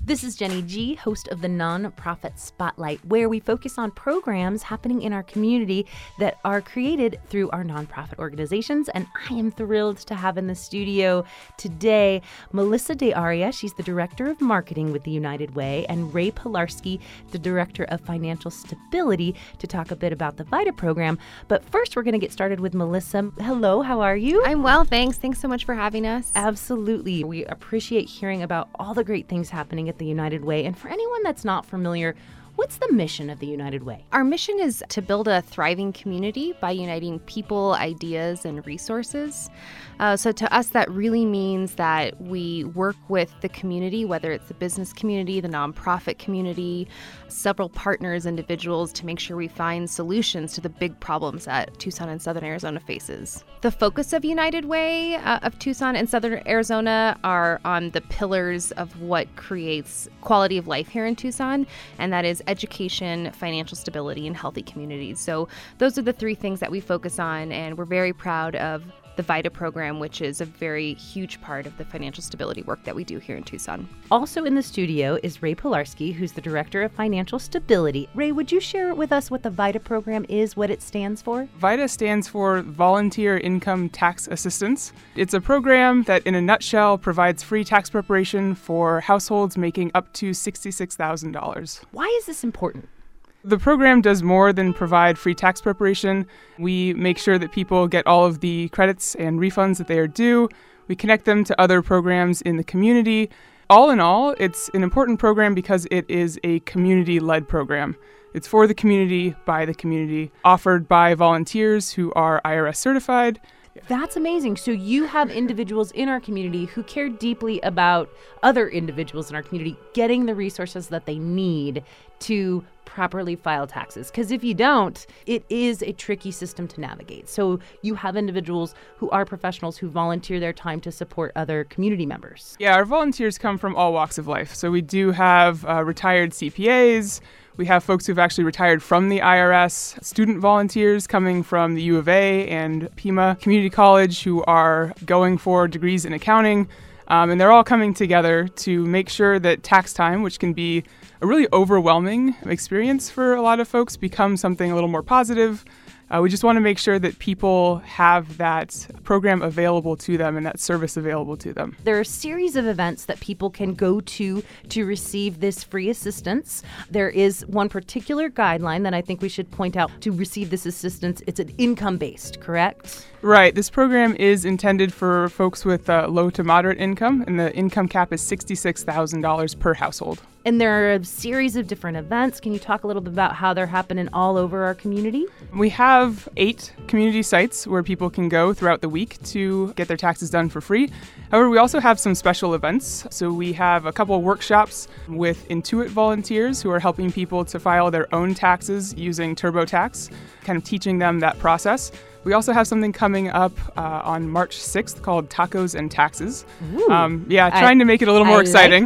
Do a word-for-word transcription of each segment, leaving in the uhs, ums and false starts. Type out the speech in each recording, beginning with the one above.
This is Jenny G, host of the Nonprofit Spotlight, where we focus on programs happening in our community that are created through our nonprofit organizations. And I am thrilled to have in the studio today Melissa DeAria. She's the Director of Marketing with the United Way, and Ray Pilarski, the Director of Financial Stability, to talk a bit about the VITA program. But first, we're going to get started with Melissa. Hello, how are you? I'm well, thanks. Thanks so much for having us. Absolutely. We appreciate hearing about all the great things happening at the United Way. And for anyone that's not familiar, what's the mission of the United Way? Our mission is to build a thriving community by uniting people, ideas, and resources. Uh, so to us, that really means that we work with the community, whether it's the business community, the nonprofit community, several partners, individuals, to make sure we find solutions to the big problems that Tucson and Southern Arizona faces. The focus of United Way uh, of Tucson and Southern Arizona are on the pillars of what creates quality of life here in Tucson, and that is education, financial stability, and healthy communities. So those are the three things that we focus on, and we're very proud of the VITA program, which is a very huge part of the financial stability work that we do here in Tucson. Also in the studio is Ray Pilarski, who's the Director of Financial Stability. Ray, would you share with us what the VITA program is, what it stands for? VITA stands for Volunteer Income Tax Assistance. It's a program that, in a nutshell, provides free tax preparation for households making up to sixty-six thousand dollars. Why is this important? The program does more than provide free tax preparation. We make sure that people get all of the credits and refunds that they are due. We connect them to other programs in the community. All in all, it's an important program because it is a community-led program. It's for the community, by the community, offered by volunteers who are I R S certified. That's amazing. So you have individuals in our community who care deeply about other individuals in our community getting the resources that they need to properly file taxes. Because if you don't, it is a tricky system to navigate. So you have individuals who are professionals who volunteer their time to support other community members. Yeah, our volunteers come from all walks of life. So we do have uh, retired C P As. We have folks who've actually retired from the I R S, student volunteers coming from the U of A and Pima Community College who are going for degrees in accounting. Um, and they're all coming together to make sure that tax time, which can be a really overwhelming experience for a lot of folks, becomes something a little more positive. Uh, we just want to make sure that people have that program available to them and that service available to them. There are a series of events that people can go to to receive this free assistance. There is one particular guideline that I think we should point out to receive this assistance. It's an income-based, correct? Right. This program is intended for folks with uh, low to moderate income, and the income cap is sixty-six thousand dollars per household. And there are a series of different events. Can you talk a little bit about how they're happening all over our community? We have eight community sites where people can go throughout the week to get their taxes done for free. However, we also have some special events. So we have a couple of workshops with Intuit volunteers who are helping people to file their own taxes using TurboTax, kind of teaching them that process. We also have something coming up uh, on March sixth called Tacos and Taxes. Ooh, um, yeah, trying I, to make it a little more I exciting. Like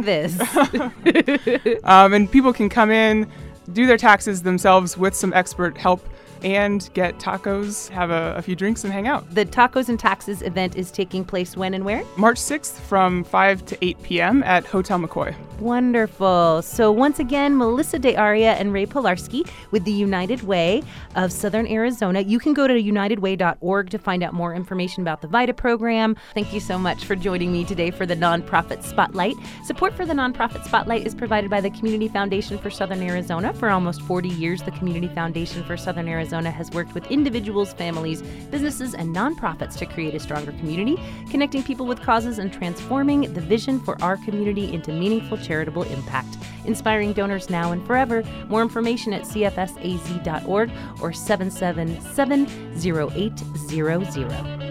this. um, and people can come in, do their taxes themselves with some expert help, and get tacos, have a, a few drinks, and hang out. The Tacos and Taxes event is taking place when and where? March sixth from five to eight p.m. at Hotel McCoy. Wonderful. So once again, Melissa DeAria and Ray Pilarski with the United Way of Southern Arizona. You can go to united way dot org to find out more information about the VITA program. Thank you so much for joining me today for the Nonprofit Spotlight. Support for the Nonprofit Spotlight is provided by the Community Foundation for Southern Arizona. For almost forty years, the Community Foundation for Southern Arizona has worked with individuals, families, businesses, and nonprofits to create a stronger community, connecting people with causes and transforming the vision for our community into meaningful charitable impact. Inspiring donors now and forever. More information at c f s a z dot org or seven seven seven, zero eight zero zero.